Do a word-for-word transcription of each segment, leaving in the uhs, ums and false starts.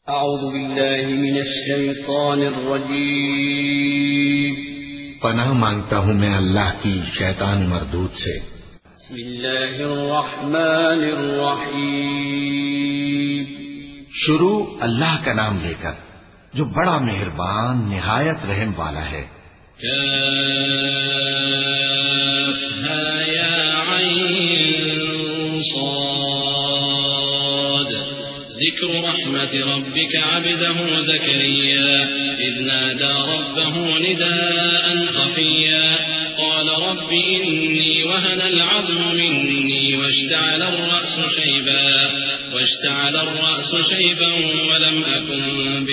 اعوذ باللہ من الشیطان الرجیم پناہ مانگتا ہوں میں اللہ کی شیطان مردود سے۔ بسم اللہ الرحمن الرحیم شروع اللہ کا نام لے کر جو بڑا مہربان نہایت رحم والا ہے۔ کافہا یا عین صاد ذکر رحمت ربک عبده زکریا اذ نادى ربه نداء خفيا قال رب إني وهن العظم مني واشتعل الرأس شيبا واشتعل الرأس شيبا ولم أكن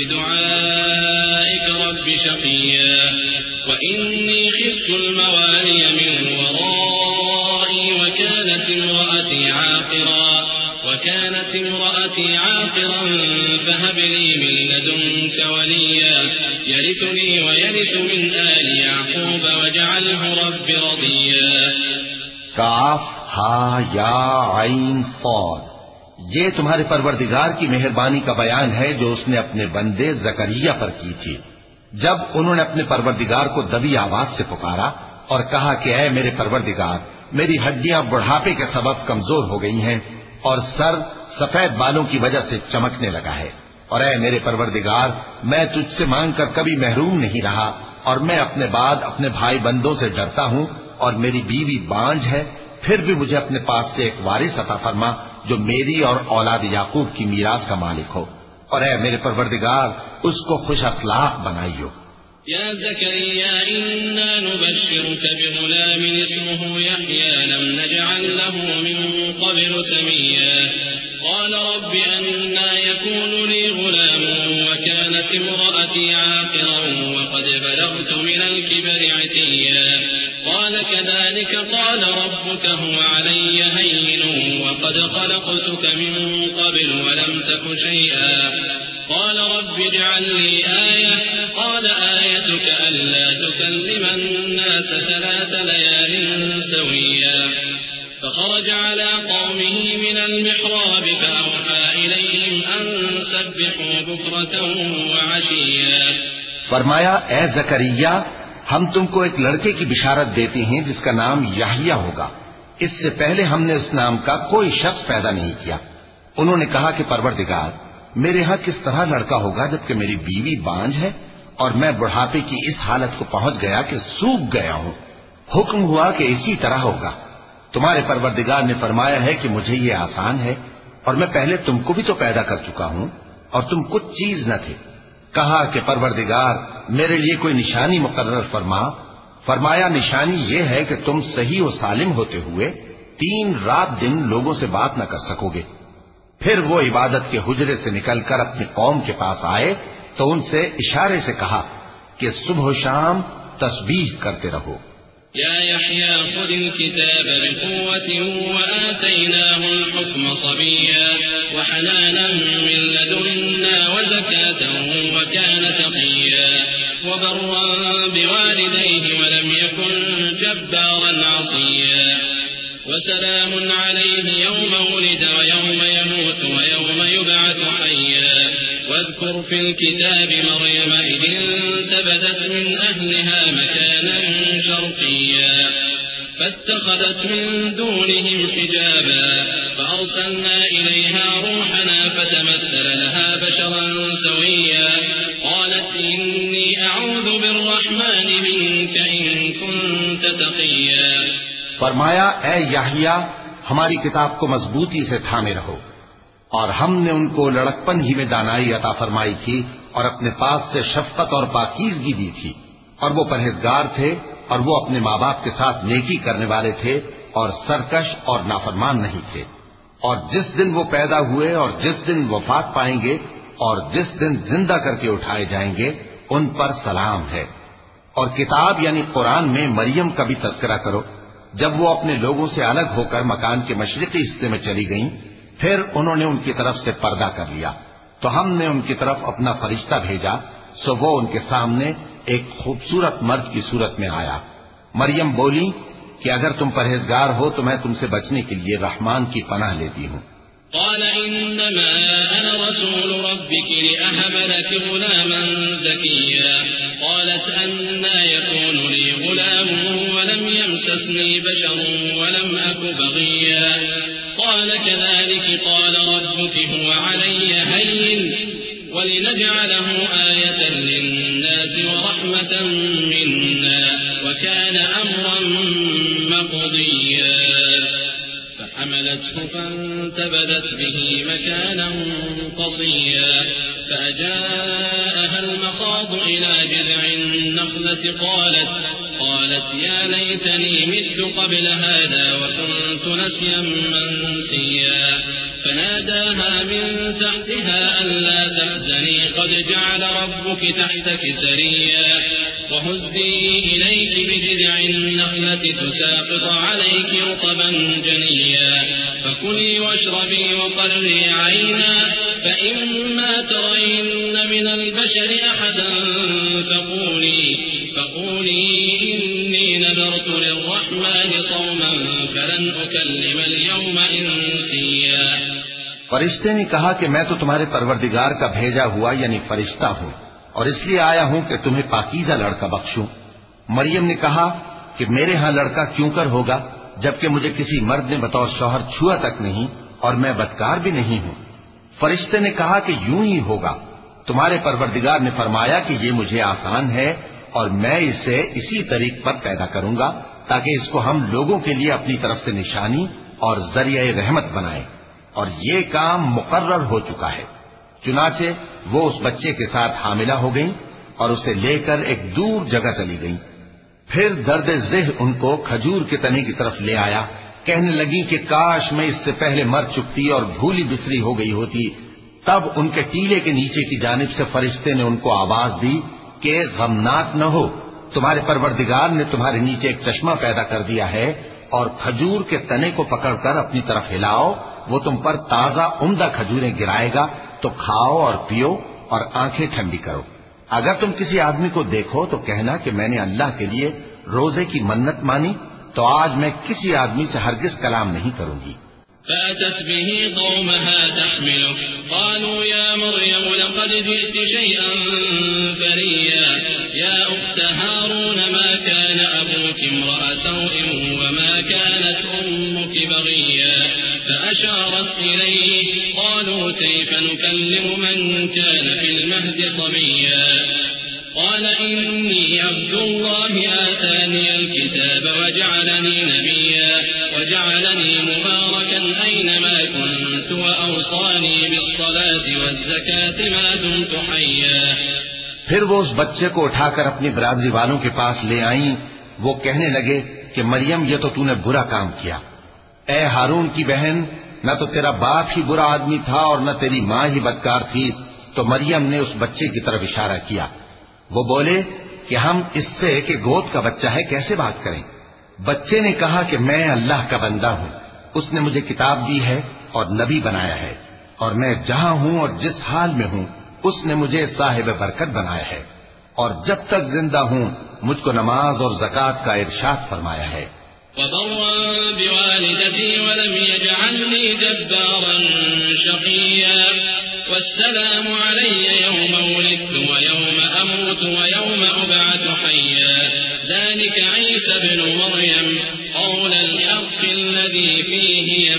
بدعائك رب شقيا وإني خفت الموالي من ورائي وكانت امرأتي عاقرا وكانت امرأتي عاقرا فهب لي من لدنك وليا يرثني ويرث من آل يعقوب واجعله رب رضيا۔ کاف ہا یا عین صاد، یہ تمہارے پروردگار کی مہربانی کا بیان ہے جو اس نے اپنے بندے زکریا پر کی تھی جب انہوں نے اپنے پروردگار کو دبی آواز سے پکارا اور کہا کہ اے میرے پروردگار، میری ہڈیاں بڑھاپے کے سبب کمزور ہو گئی ہیں اور سر سفید بالوں کی وجہ سے چمکنے لگا ہے، اور اے میرے پروردگار، میں تجھ سے مانگ کر کبھی محروم نہیں رہا اور میں اپنے بعد اپنے بھائی بندوں سے ڈرتا ہوں اور میری بیوی بانجھ ہے، پھر بھی مجھے اپنے پاس سے ایک وارث عطا فرما جو میری اور اولاد یعقوب کی میراث کا مالک ہو، اور اے میرے پروردگار اس کو خوش اخلاق بنائیو۔ يا زكريا إنا نبشرك بغلام اسمه يحيى لم نجعل له من قبل سميا قال رب أنا يكون لي غلام وكانت امرأتي عاقرا وقد بلغت من الكبر عتيا قال كذلك قال ربك هو علي هين وقد خلقتك من قبل ولم تك شيئا قال رب اجعل لي آية قال آيتك ألا تكلم الناس ثلاث ليال سويا فخرج على قومه من المحراب فأوحى إليهم أن سبحوا بكرة وعشيا۔ فرمایا اے زکریا، ہم تم کو ایک لڑکے کی بشارت دیتے ہیں جس کا نام یحییٰ ہوگا، اس سے پہلے ہم نے اس نام کا کوئی شخص پیدا نہیں کیا۔ انہوں نے کہا کہ پروردگار، میرے ہاں کس طرح لڑکا ہوگا جبکہ میری بیوی بانجھ ہے اور میں بڑھاپے کی اس حالت کو پہنچ گیا کہ سوکھ گیا ہوں۔ حکم ہوا کہ اسی طرح ہوگا۔ تمہارے پروردگار نے فرمایا ہے کہ مجھے یہ آسان ہے اور میں پہلے تم کو بھی تو پیدا کر چکا ہوں اور تم کچھ چیز نہ تھے۔ کہا کہ پروردگار میرے لیے کوئی نشانی مقرر فرما۔ فرمایا نشانی یہ ہے کہ تم صحیح و سالم ہوتے ہوئے تین رات دن لوگوں سے بات نہ کر سکو گے۔ پھر وہ عبادت کے حجرے سے نکل کر اپنی قوم کے پاس آئے تو ان سے اشارے سے کہا کہ صبح و شام تسبیح کرتے رہو۔ يا يحيى خذ الكتاب بقوة وآتيناه الحكم صبيا وحنانا من لدنا وزكاة وكان تقيا وبرا بوالديه ولم يكن جبارا عصيا وسلام عليه يوم ولد ويوم يموت ويوم يبعث حيا واذكر في الكتاب مريم إذ انتبذت من أهلها مكانا شرقيا فاتخذت من دونهم حجابا فأرسلنا إليها روحنا فتمثل لها بشرا سويا قالت إني أعوذ بالرحمن منك إن كنت تقيا۔ فرمایا اے یحییٰ، ہماری کتاب کو مضبوطی سے تھامے رہو، اور ہم نے ان کو لڑکپن ہی میں دانائی عطا فرمائی تھی اور اپنے پاس سے شفقت اور پاکیزگی دی تھی، اور وہ پرہیزگار تھے اور وہ اپنے ماں باپ کے ساتھ نیکی کرنے والے تھے اور سرکش اور نافرمان نہیں تھے۔ اور جس دن وہ پیدا ہوئے اور جس دن وفات پائیں گے اور جس دن زندہ کر کے اٹھائے جائیں گے ان پر سلام ہے۔ اور کتاب یعنی قرآن میں مریم کا بھی تذکرہ کرو، جب وہ اپنے لوگوں سے الگ ہو کر مکان کے مشرقی حصے میں چلی گئیں، پھر انہوں نے ان کی طرف سے پردہ کر لیا تو ہم نے ان کی طرف اپنا فرشتہ بھیجا، سو وہ ان کے سامنے ایک خوبصورت مرد کی صورت میں آیا۔ مریم بولی کہ اگر تم پرہیزگار ہو تو میں تم سے بچنے کے لیے رحمان کی پناہ لیتی ہوں۔ قال إنما أنا رسول ربك لأهب لك غلاما زكيا قالت أنى يكون لي غلام ولم يمسسني بشر ولم أك بغيا قال كذلك قال ربك هو علي هين ولنجعله آية للناس ورحمة منا وكان أمرا مقضيا فحملته فانتبذت به مكانا قصيا فأجاءها المخاض إلى جذع النخلة قالت قالت يا ليتني مت قبل هذا وكنت نسيا منسيا فناداها من تحتها ألا تحزني قد جعل ربك تحتك سريا وهزي إليك بجذع النخلة تساقط عليك رطبا جنيا فكلي واشربي وقري عينا فإما ترين من البشر أحدا فقولي فقولي إني نذرت للرحمن صوما فلن أكلم اليوم إنسيا. فرشتے نے کہا کہ میں تو تمہارے پروردگار کا بھیجا ہوا یعنی فرشتہ ہوں اور اس لیے آیا ہوں کہ تمہیں پاکیزہ لڑکا بخشوں. مریم نے کہا کہ میرے ہاں لڑکا کیوں کر ہوگا جبکہ مجھے کسی مرد نے بطور شوہر چھوا تک نہیں اور میں بدکار بھی نہیں ہوں. فرشتے نے کہا کہ یوں ہی ہوگا. تمہارے پروردگار نے فرمایا کہ یہ مجھے آسان ہے اور میں اسے اسی طریق پر پیدا کروں گا تاکہ اس کو ہم لوگوں کے لیے اپنی طرف سے نشانی اور ذریعہ رحمت بنائیں. اور یہ کام مقرر ہو چکا ہے. چنانچہ وہ اس بچے کے ساتھ حاملہ ہو گئیں اور اسے لے کر ایک دور جگہ چلی گئیں. پھر درد ذہ ان کو کھجور کے تنے کی طرف لے آیا. کہنے لگی کہ کاش میں اس سے پہلے مر چکتی اور بھولی بسری ہو گئی ہوتی. تب ان کے ٹیلے کے نیچے کی جانب سے فرشتے نے ان کو آواز دی کہ غمناک نہ ہو، تمہارے پروردگار نے تمہارے نیچے ایک چشمہ پیدا کر دیا ہے اور کھجور کے تنے کو پکڑ کر اپنی طرف ہلاؤ، وہ تم پر تازہ عمدہ کھجوریں گرائے گا تو کھاؤ اور پیو اور آنکھیں ٹھنڈی کرو. اگر تم کسی آدمی کو دیکھو تو کہنا کہ میں نے اللہ کے لیے روزے کی منت مانی تو آج میں کسی آدمی سے ہرگز کلام نہیں کروں گی. فأتت به قومها تحمله قالوا يا مريم لقد جئت شيئا فريا يا أخت هارون ما كان أبوك امرأ سوء وما كانت أمك بغيا فأشارت إليه قالوا كيف نكلم من كان في المهد صبيا قال إني عبد الله آتاني الكتاب وجعلني نبيا وجعلني مباركا أينما كنت وأوصاني بالصلاة والزكاة ما دمت حيا. پھر وہ اس بچے کو اٹھا کر اپنی برادری والوں کے پاس لے آئیں. وہ کہنے لگے کہ مریم یہ تو تو نے برا کام کیا. اے ہارون کی بہن، نہ تو تیرا باپ ہی برا آدمی تھا اور نہ تیری ماں ہی بدکار تھی. تو مریم نے اس بچے کی طرف اشارہ کیا. وہ بولے کہ ہم اس سے کہ گود کا بچہ ہے کیسے بات کریں. بچے نے کہا کہ میں اللہ کا بندہ ہوں، اس نے مجھے کتاب دی ہے اور نبی بنایا ہے، اور میں جہاں ہوں اور جس حال میں ہوں اس نے مجھے صاحب برکت بنایا ہے، اور جب تک زندہ ہوں مجھ کو نماز اور زکوٰۃ کا ارشاد فرمایا ہے. وبرا بوالدتي ولم يجعلني جبارا شقيا والسلام علي يوم ولدت ويوم أموت ويوم أبعث حيا ذلك عيسى بن مريم قول الحق الذي فيه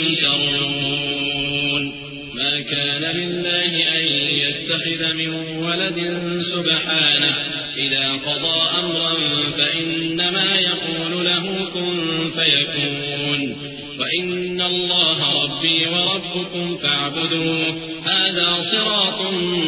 يمترون ما كان لله أن يتخذ من ولد سبحانه إذا قضى أمرا فإنما يقول له كن فيكون وإن الله ربي وربكم فاعبدوه هذا صراط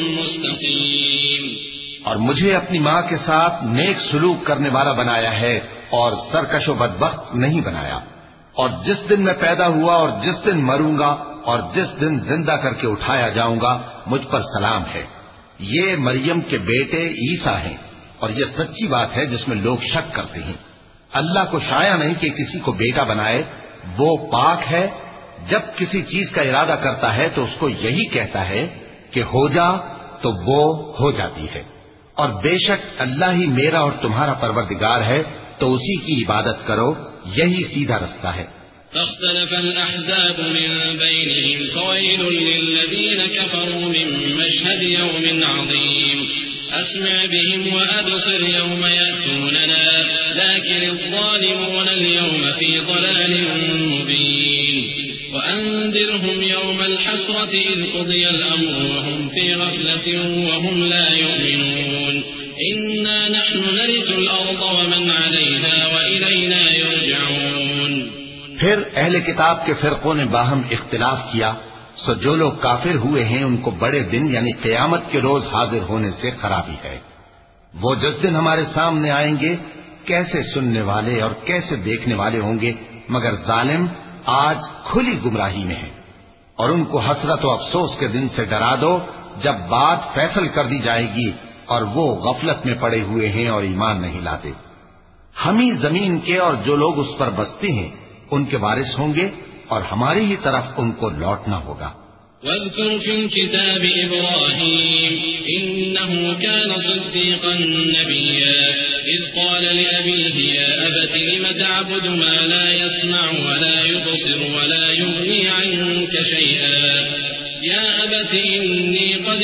مستقيم. اور مجھے اپنی ماں کے ساتھ نیک سلوک کرنے والا بنایا ہے اور سرکش و بدبخت نہیں بنایا. اور جس دن میں پیدا ہوا اور جس دن مروں گا اور جس دن زندہ کر کے اٹھایا جاؤں گا مجھ پر سلام ہے. یہ مریم کے بیٹے عیسیٰ ہیں اور یہ سچی بات ہے جس میں لوگ شک کرتے ہیں. اللہ کو شایع نہیں کہ کسی کو بیٹا بنائے، وہ پاک ہے. جب کسی چیز کا ارادہ کرتا ہے تو اس کو یہی کہتا ہے کہ ہو جا تو وہ ہو جاتی ہے. اور بے شک اللہ ہی میرا اور تمہارا پروردگار ہے تو اسی کی عبادت کرو، یہی سیدھا رستہ ہے. فاختلف الأحزاب من بينهم فويل للذين كفروا من مشهد يوم عظيم أسمع بهم وأبصر يوم يأتوننا لكن الظالمون اليوم في ضلال مبين وأنذرهم يوم الحسرة إذ قضي الأمر وهم في غفلة وهم لا يؤمنون إنا نحن نرث الأرض ومن عليها وإلينا يرجعون. پھر اہل کتاب کے فرقوں نے باہم اختلاف کیا، سو جو لوگ کافر ہوئے ہیں ان کو بڑے دن یعنی قیامت کے روز حاضر ہونے سے خرابی ہے. وہ جس دن ہمارے سامنے آئیں گے کیسے سننے والے اور کیسے دیکھنے والے ہوں گے، مگر ظالم آج کھلی گمراہی میں ہے. اور ان کو حسرت و افسوس کے دن سے ڈرا دو جب بات فیصل کر دی جائے گی اور وہ غفلت میں پڑے ہوئے ہیں اور ایمان نہیں لاتے. ہم ہی زمین کے اور جو لوگ اس پر بستے ہیں ان کے وارث ہوں گے اور ہماری ہی طرف ان کو لوٹنا ہوگا. واذكر في الكتاب إبراهيم إنه كان صديقا نبيا إذ قال لأبيه يا أبت لم تعبد ما لا يسمع ولا يبصر ولا يغني عنك شيئا يا أبت إني قد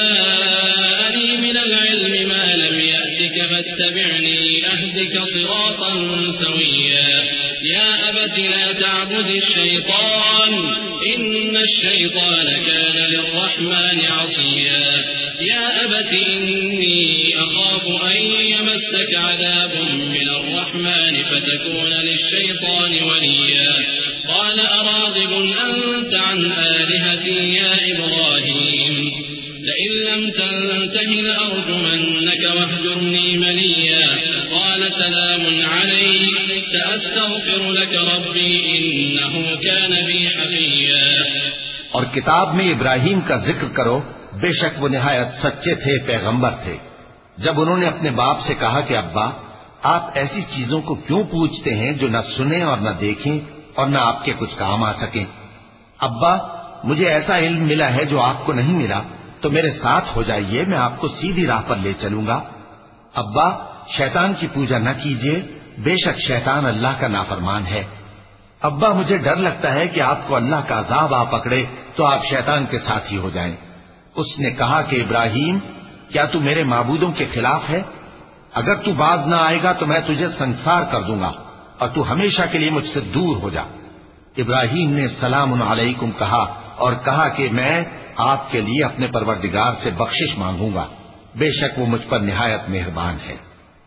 جاءني من العلم ما لم يأتك فاتبعني أهدك صراطا سويا يا أبت لا تعبد الشيطان إن الشيطان كان للرحمن عصيا يا أبت إني أخاف أن يمسك عذاب من الرحمن فتكون للشيطان وليا قال أراغب أنت عن آلهتي يا إبراهيم لئن لم تنته لأرجمنك واهجرني مليا قال سلام عليك سأستغفر لك ربي إنه كان بي حفيا. اور کتاب میں ابراہیم کا ذکر کرو، بے شک وہ نہایت سچے تھے، پیغمبر تھے. جب انہوں نے اپنے باپ سے کہا کہ ابا آپ ایسی چیزوں کو کیوں پوچھتے ہیں جو نہ سنیں اور نہ دیکھیں اور نہ آپ کے کچھ کام آ سکیں. ابا مجھے ایسا علم ملا ہے جو آپ کو نہیں ملا، تو میرے ساتھ ہو جائیے، میں آپ کو سیدھی راہ پر لے چلوں گا. ابا شیطان کی پوجا نہ کیجیے، بے شک شیطان اللہ کا نافرمان ہے. ابا مجھے ڈر لگتا ہے کہ آپ کو اللہ کا عذاب آ پکڑے تو آپ شیطان کے ساتھی ہو جائیں. اس نے کہا کہ ابراہیم کیا تو میرے معبودوں کے خلاف ہے؟ اگر تو باز نہ آئے گا تو میں تجھے سنسار کر دوں گا اور تو ہمیشہ کے لیے مجھ سے دور ہو جا. ابراہیم نے سلام علیکم کہا اور کہا کہ میں آپ کے لیے اپنے پروردگار سے بخشش مانگوں گا، بے شک وہ مجھ پر نہایت مہربان ہے.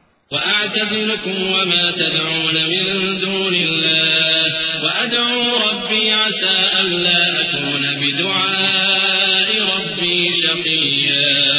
وأعتزلكم وما تدعون من دون الله وأدعو ربي عسى ألا أكون بدعاء ربي شقيا.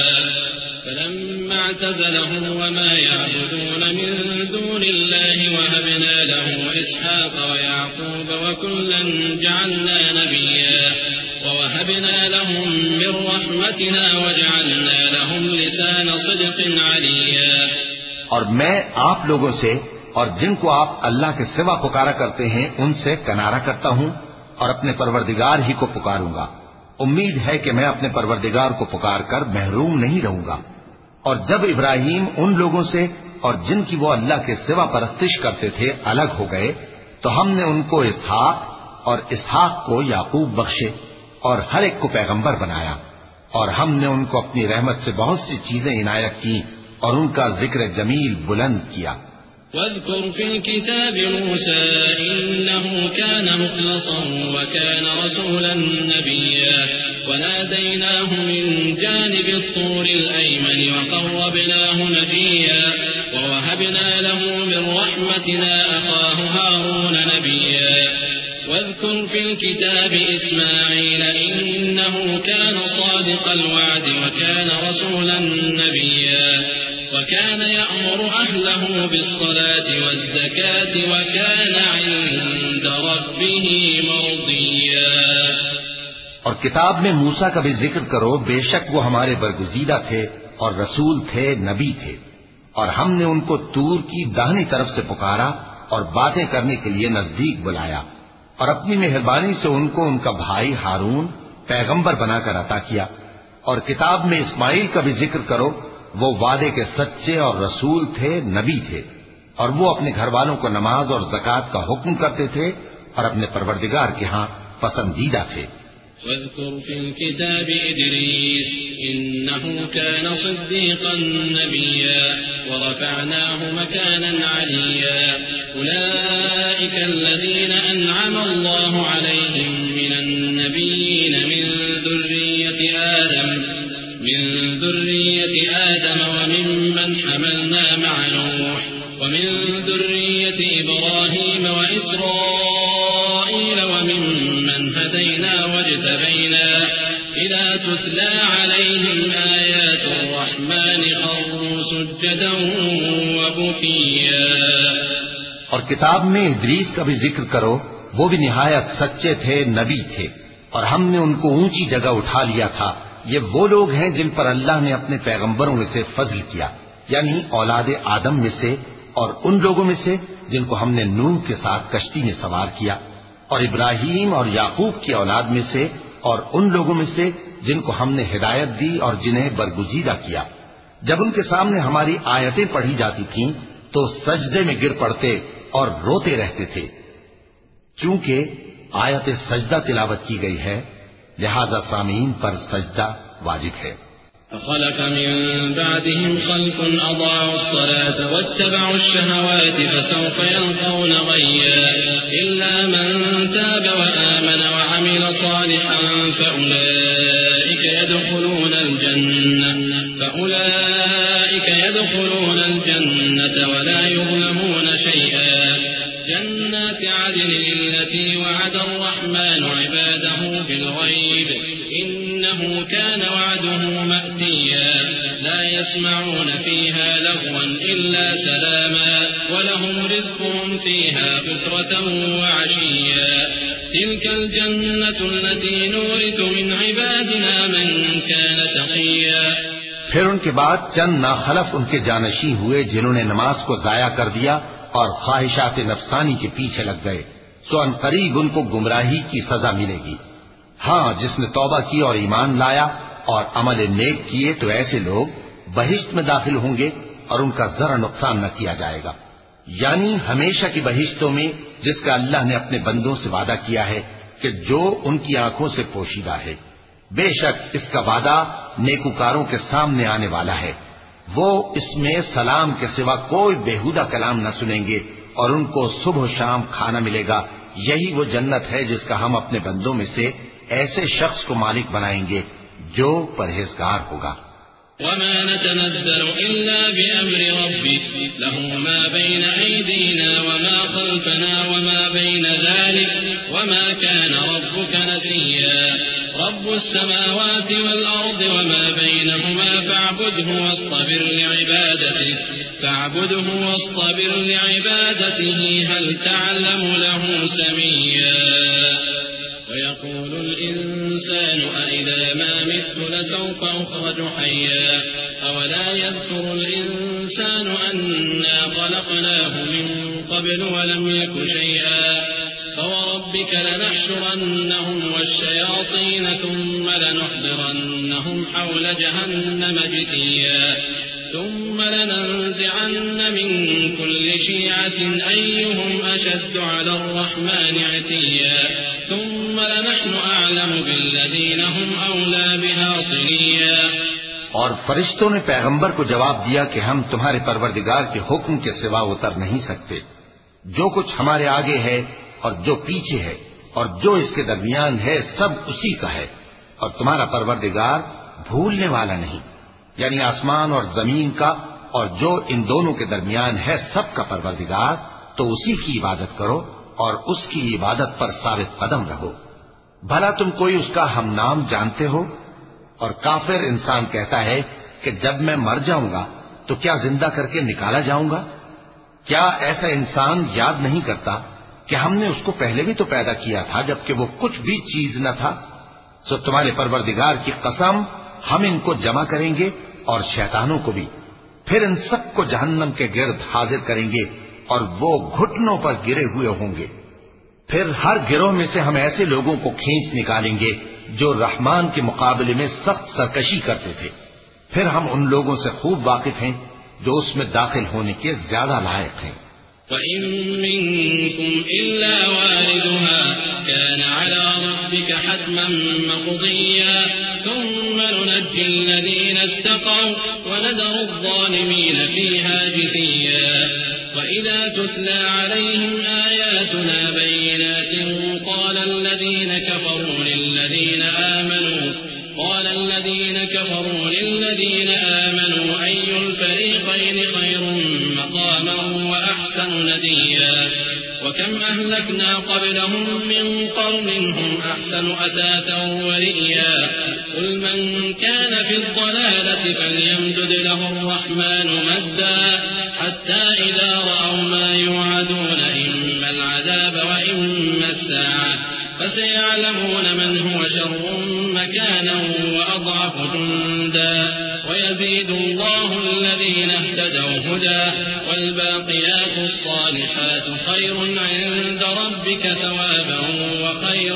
فلما اعتزلهم وما يعبدون من دون الله وهبنا له إسحاق ويعقوب وكلا جعلنا نبيا ووهبنا لهم من رحمتنا وجعلنا لهم لسان صدق عليا. اور میں آپ لوگوں سے اور جن کو آپ اللہ کے سوا پکارا کرتے ہیں ان سے کنارہ کرتا ہوں اور اپنے پروردگار ہی کو پکاروں گا. امید ہے کہ میں اپنے پروردگار کو پکار کر محروم نہیں رہوں گا. اور جب ابراہیم ان لوگوں سے اور جن کی وہ اللہ کے سوا پرستش کرتے تھے الگ ہو گئے تو ہم نے ان کو اسحاق اور اسحاق کو یعقوب بخشے اور ہر ایک کو پیغمبر بنایا. اور ہم نے ان کو اپنی رحمت سے بہت سی چیزیں عنایت کی اور ان کا ذکر جمیل بلند کیا. واذكر في الكتاب موسى إنه كان مخلصا وكان رسولا نبيا وناديناه من جانب الطور الأيمن وقربناه نجيا ووهبنا له من رحمتنا أخاه هارون نبيا. واذكر في الكتاب إسماعيل إنه كان صادق الوعد وكان رسولا نبيا وكان يأمر أهله بالصلاة والزكاة وكان عند ربه مرضيا. اور کتاب میں موسیٰ کا بھی ذکر کرو، بے شک وہ ہمارے برگزیدہ تھے اور رسول تھے، نبی تھے. اور ہم نے ان کو طور کی داہنی طرف سے پکارا اور باتیں کرنے کے لیے نزدیک بلایا اور اپنی مہربانی سے ان کو ان کا بھائی ہارون پیغمبر بنا کر عطا کیا. اور کتاب میں اسماعیل کا بھی ذکر کرو، وہ وعدے کے سچے اور رسول تھے، نبی تھے. اور وہ اپنے گھر والوں کو نماز اور زکوٰۃ کا حکم کرتے تھے اور اپنے پروردگار کے ہاں پسندیدہ تھے۔ واذكر في الكتاب إدريس إنه كان صديقا نبيا ورفعناه مكانا عليا أولئك الذين أنعم الله عليهم من النبيين من ذرية آدم من ذرية آدم وممن حملنا مع نوح ومن ذرية إبراهيم وإسرائيل وممن هدينا واجتبينا إذا تتلى عليهم آيات الرحمن خروا سجدا وبكيا۔ اور کتاب میں ادریس کا بھی ذکر کرو، وہ بھی نہایت سچے تھے، نبی تھے، اور ہم نے ان کو اونچی جگہ اٹھا لیا تھا۔ یہ وہ لوگ ہیں جن پر اللہ نے اپنے پیغمبروں میں سے فضل کیا، یعنی اولاد آدم میں سے، اور ان لوگوں میں سے جن کو ہم نے نوح کے ساتھ کشتی میں سوار کیا، اور ابراہیم اور یعقوب کی اولاد میں سے، اور ان لوگوں میں سے جن کو ہم نے ہدایت دی اور جنہیں برگزیدہ کیا۔ جب ان کے سامنے ہماری آیتیں پڑھی جاتی تھیں تو سجدے میں گر پڑتے اور روتے رہتے تھے۔ چونکہ آیت سجدہ تلاوت کی گئی ہے لہذا سامعین پر سجدہ واجب ہے۔ فخلف من بعدهم خلف أضاعوا الصلاة واتبعوا الشهوات فسوف يلقون غيا إلا من تاب وآمن وعمل صالحا فأولئك يدخلون الجنة فأولئك يدخلون الجنة ولا يظلمون شيئا جنات عدن التي وعد الرحمن عباده بالغيب إنه كان وعده مأتيا لا يسمعون فيها لغوا إلا سلاما ولهم رزقهم فيها بكرة وعشيا تلك الجنة التي نورث من عبادنا من كان تقيا۔ پھر ان کے بعد چند ناخلف ان کے جانشین ہوئے جنہوں نے نماز کو ضائع کر دیا اور خواہشات نفسانی کے پیچھے لگ گئے، سو ان قریب ان کو گمراہی کی سزا ملے گی۔ ہاں، جس نے توبہ کی اور ایمان لایا اور عمل نیک کیے تو ایسے لوگ بہشت میں داخل ہوں گے اور ان کا ذرا نقصان نہ کیا جائے گا، یعنی ہمیشہ کی بہشتوں میں جس کا اللہ نے اپنے بندوں سے وعدہ کیا ہے کہ جو ان کی آنکھوں سے پوشیدہ ہے۔ بے شک اس کا وعدہ نیکوکاروں کے سامنے آنے والا ہے، وہ اس میں سلام کے سوا کوئی بےہودہ کلام نہ سنیں گے اور ان کو صبح و شام کھانا ملے گا۔ یہی وہ جنت ہے جس کا ہم اپنے بندوں میں سے ایسے شخص کو مالک بنائیں گے جو پرہیزگار ہوگا۔ وما نتنزل إلا بأمر ربك له ما بين أيدينا وما خلفنا وما بين ذلك وما كان ربك نسيا رب السماوات والأرض وما بينهما فاعبده واصطبر لعبادته فاعبده واصطبر لعبادته هل تعلم له سميا ويقول الإنسان أإذا ما مت لسوف أخرج حيا أولا يذكر الإنسان أنا خلقناه من قبل ولم يك شيئا فوربك لنحشرنهم والشياطين ثم لنحضرنهم حول جهنم جثيا ثم لننزعن من كل شيعة أيهم أشد على الرحمن عتيا ثم لنحن أعلم بالذين هم أولى بها صليا۔ اور فرشتوں نے پیغمبر کو جواب دیا کہ ہم تمہارے پروردگار کے حکم کے سوا اتر نہیں سکتے، جو کچھ ہمارے آگے ہے اور جو پیچھے ہے اور جو اس کے درمیان ہے سب اسی کا ہے، اور تمہارا پروردگار بھولنے والا نہیں، یعنی آسمان اور زمین کا اور جو ان دونوں کے درمیان ہے سب کا پروردگار، تو اسی کی عبادت کرو اور اس کی عبادت پر ثابت قدم رہو۔ بھلا تم کوئی اس کا ہم نام جانتے ہو؟ اور کافر انسان کہتا ہے کہ جب میں مر جاؤں گا تو کیا زندہ کر کے نکالا جاؤں گا؟ کیا ایسا انسان یاد نہیں کرتا کہ ہم نے اس کو پہلے بھی تو پیدا کیا تھا جبکہ وہ کچھ بھی چیز نہ تھا؟ سو تمہارے پروردگار کی قسم ہم ان کو جمع کریں گے اور شیطانوں کو بھی، پھر ان سب کو جہنم کے گرد حاضر کریں گے اور وہ گھٹنوں پر گرے ہوئے ہوں گے۔ پھر ہر گروہ میں سے ہم ایسے لوگوں کو کھینچ نکالیں گے جو رحمان کے مقابلے میں سخت سرکشی کرتے تھے، پھر ہم ان لوگوں سے خوب واقف ہیں جو اس میں داخل ہونے کے زیادہ لائق ہیں۔ وَإِن مِّنكُمْ إِلَّا وَارِدُهَا كَانَ عَلَى رَبِّكَ حَتْمًا مَّقْضِيًّا ثُمَّ نُنَجِّي الَّذِينَ اتَّقَوْا وَنَذَرُ الظَّالِمِينَ فِيهَا جِثِيًّا وَإِذَا تُتْلَى عَلَيْهِمْ آيَاتُنَا بَيِّنَاتٍ قَالَ الَّذِينَ كَفَرُوا لِلَّذِينَ آمَنُوا قال الذين كفروا للذين آمنوا أي الفريقين خير مقاما وأحسن نديا وكم أهلكنا قبلهم من قرن هم أحسن أثاثا ورئيا قل من كان في الضلالة فليمدد له الرحمن مدا حتى إذا رأوا ما يوعدون إما العذاب وإما الساعة فسيعلمون من هو شر مكانا وأضعف جندا ويزيد الله الذين اهتدوا هدى والباقيات الصالحات خير عند ربك ثوابا وخير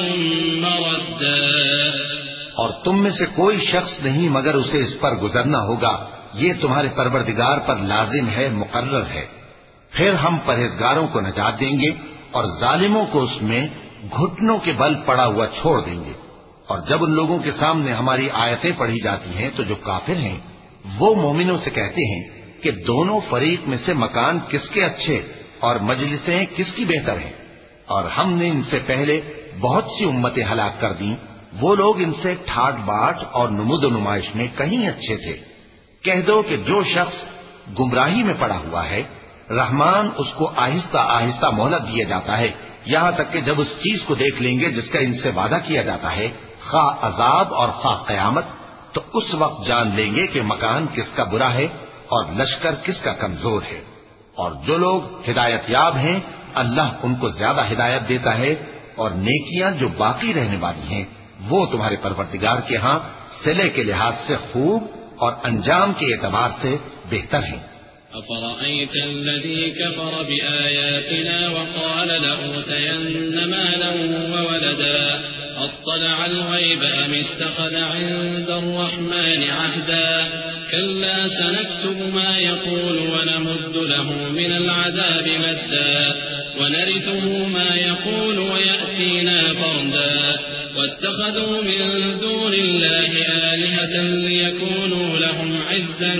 مردا. اور تم میں سے کوئی شخص نہیں مگر اسے اس پر گزرنا ہوگا، یہ تمہارے پروردگار پر لازم ہے، مقرر ہے. پھر ہم پرہیزگاروں کو نجات دیں گے اور ظالموں کو اس میں گھٹنوں کے بل پڑا ہوا چھوڑ دیں گے. اور جب ان لوگوں کے سامنے ہماری آیتیں پڑھی جاتی ہیں تو جو کافر ہیں وہ مومنوں سے کہتے ہیں کہ دونوں فریق میں سے مکان کس کے اچھے اور مجلسیں کس کی بہتر ہیں، اور ہم نے ان سے پہلے بہت سی امتیں ہلاک کر دیں، وہ لوگ ان سے ٹھاٹ باٹ اور نمود و نمائش میں کہیں اچھے تھے. کہہ دو کہ جو شخص گمراہی میں پڑا ہوا ہے رحمان اس کو آہستہ آہستہ مہلت دیا جاتا ہے، یہاں تک کہ جب اس چیز کو دیکھ لیں گے جس کا ان سے وعدہ کیا جاتا ہے، خواہ عذاب اور خواہ قیامت، تو اس وقت جان لیں گے کہ مکان کس کا برا ہے اور لشکر کس کا کمزور ہے. اور جو لوگ ہدایت یاب ہیں اللہ ان کو زیادہ ہدایت دیتا ہے، اور نیکیاں جو باقی رہنے والی ہیں وہ تمہارے پروردگار کے ہاں صلے کے لحاظ سے خوب اور انجام کے اعتبار سے بہتر ہیں. أفرأيت الذي كفر بآياتنا وقال لأوتين مالا وولدا أطلع الغيب أم اتخذ عند الرحمن عهدا كلا سنكتب ما يقول ونمد له من العذاب مدا ونرثه ما يقول ويأتينا فردا واتخذوا من دون الله آلهة ليكونوا لهم عزا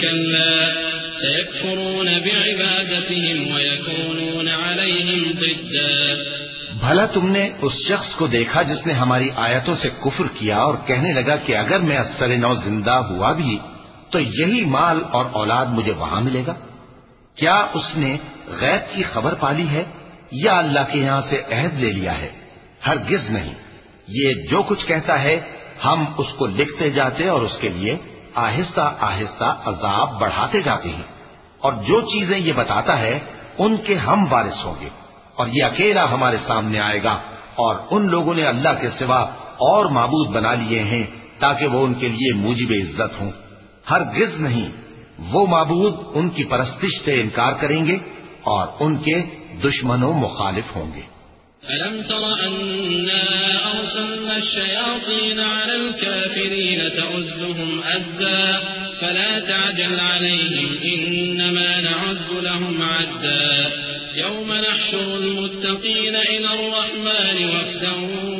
كلا سيكفرون بعبادتهم ويكونون عليهم ضدا. بھلا تم نے اس شخص کو دیکھا جس نے ہماری آیتوں سے کفر کیا اور کہنے لگا کہ اگر میں اثر نو زندہ ہوا بھی تو یہی مال اور اولاد مجھے وہاں ملے گا؟ کیا اس نے غیب کی خبر پالی ہے یا اللہ کے یہاں سے عہد لے لیا ہے؟ ہرگز نہیں. یہ جو کچھ کہتا ہے ہم اس کو لکھتے جاتے اور اس کے لیے آہستہ آہستہ عذاب بڑھاتے جاتے ہیں، اور جو چیزیں یہ بتاتا ہے ان کے ہم وارث ہوں گے، اور یہ اکیلا ہمارے سامنے آئے گا. اور ان لوگوں نے اللہ کے سوا اور معبود بنا لیے ہیں تاکہ وہ ان کے لیے موجب عزت ہوں. ہرگز نہیں، وہ معبود ان کی پرستش سے انکار کریں گے اور ان کے دشمنوں مخالف ہوں گے. ألم تر أنا أرسلنا الشياطين على الكافرين تؤزهم أزا فلا تعجل عليهم إنما نعد لهم عدا يوم نحشر المتقين إلى الرحمن وفدا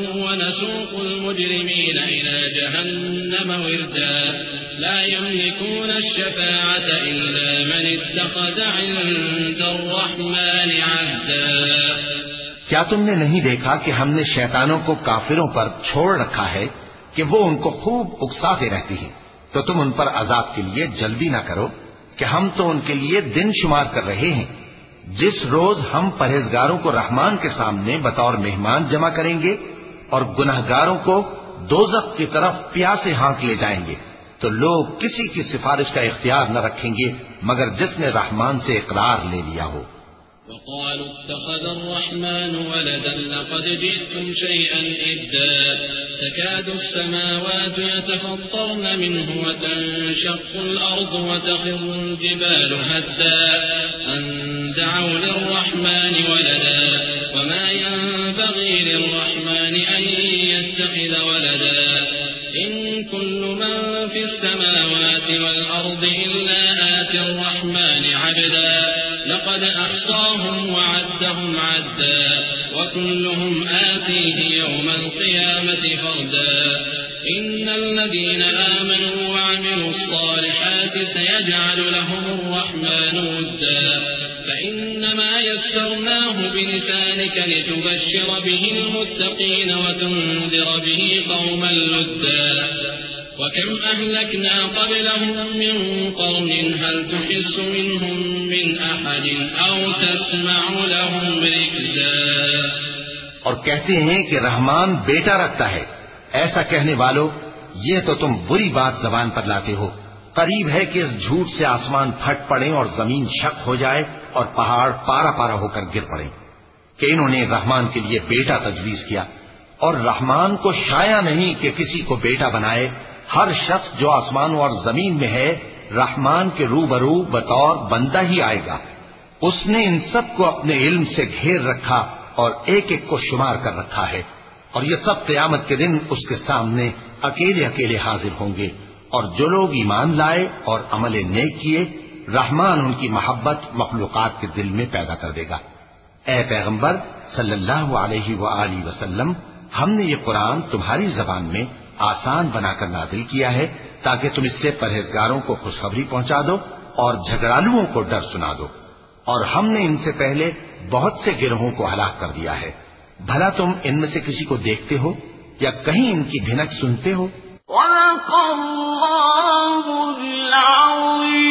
ونسوق المجرمين إلى جهنم وردا لا يملكون الشفاعة إلا من اتخذ عند الرحمن عهدا. کیا تم نے نہیں دیکھا کہ ہم نے شیطانوں کو کافروں پر چھوڑ رکھا ہے کہ وہ ان کو خوب اکساتے رہتی ہیں؟ تو تم ان پر عذاب کے لیے جلدی نہ کرو کہ ہم تو ان کے لیے دن شمار کر رہے ہیں. جس روز ہم پرہیزگاروں کو رحمان کے سامنے بطور مہمان جمع کریں گے اور گناہگاروں کو دوزخ کی طرف پیاسے ہانک لے جائیں گے تو لوگ کسی کی سفارش کا اختیار نہ رکھیں گے مگر جس نے رحمان سے اقرار لے لیا ہو. وقالوا اتخذ الرحمن ولدا لقد جئتم شيئا إدا تكاد السماوات يتفطرن منه وتنشق الأرض وتخر الجبال هدا أن دعوا للرحمن ولدا وما ينبغي للرحمن أن يتخذ ولدا إن كل من في السماوات والأرض إلا آتي الرحمن عبدا لقد أحصاهم وعدهم عدا وكلهم آتيه يوم القيامة فردا إن الذين آمنوا وعملوا الصالحات سيجعل لهم الرحمن ودا فإنما يسرناه بلسانك لتبشر به المتقين وتنذر به قوما لدا وكم أهلكنا قبلهم من قرن هل تحس منهم من أحد أو تسمع لهم ركزا. اور کہتے ہیں کہ رحمان بیٹا رکھتا ہے. ایسا کہنے والو یہ تو تم بری بات زبان پر لاتے ہو. قریب ہے کہ اس جھوٹ سے آسمان پھٹ پڑے اور زمین شک ہو جائے اور پہاڑ پارا پارا ہو کر گر پڑے کہ انہوں نے رحمان کے لیے بیٹا تجویز کیا. اور رحمان کو شایع نہیں کہ کسی کو بیٹا بنائے. ہر شخص جو آسمانوں اور زمین میں ہے رحمان کے روبرو بطور بندہ ہی آئے گا. اس نے ان سب کو اپنے علم سے گھیر رکھا اور ایک ایک کو شمار کر رکھا ہے. اور یہ سب قیامت کے دن اس کے سامنے اکیلے اکیلے حاضر ہوں گے. اور جو لوگ ایمان لائے اور عمل نیک کیے رحمان ان کی محبت مخلوقات کے دل میں پیدا کر دے گا. اے پیغمبر صلی اللہ علیہ وآلہ وسلم ہم نے یہ قرآن تمہاری زبان میں آسان بنا کر نازل کیا ہے تاکہ تم اس سے پرہیزگاروں کو خوشخبری پہنچا دو اور جھگڑالوؤں کو ڈر سنا دو. اور ہم نے ان سے پہلے بہت سے گروہوں کو ہلاک کر دیا ہے. بھلا تم ان میں سے کسی کو دیکھتے ہو یا کہیں ان کی بھنک سنتے ہو؟ وَلَقَ اللَّهُ الْعَظِيمُ.